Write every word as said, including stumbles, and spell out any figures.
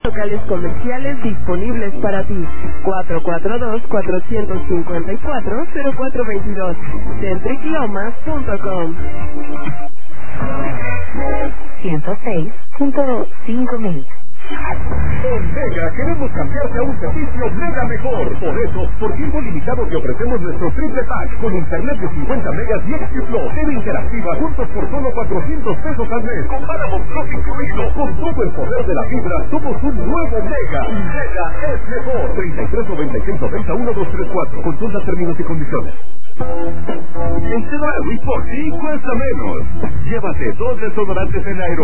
Locales comerciales disponibles para ti. cuatro cuatro dos, cuatro cinco cuatro, cero cuatro dos dos. centric lomas punto com. ciento seis punto cinco mil. En Mega queremos cambiarte a un servicio Mega mejor. Por eso, por tiempo limitado te ofrecemos nuestro triple pack con internet de cincuenta megas y X Plus, T V interactiva juntos por solo cuatrocientos pesos al mes, con Paramount Plus incluido. Con todo el poder de la fibra, somos un nuevo Mega. Mega es mejor. treinta y tres noventa y seis noventa uno dos tres cuatro. Consulta términos y condiciones. En Chedraui por ti cuesta menos. Llévate dos desodorantes en aero.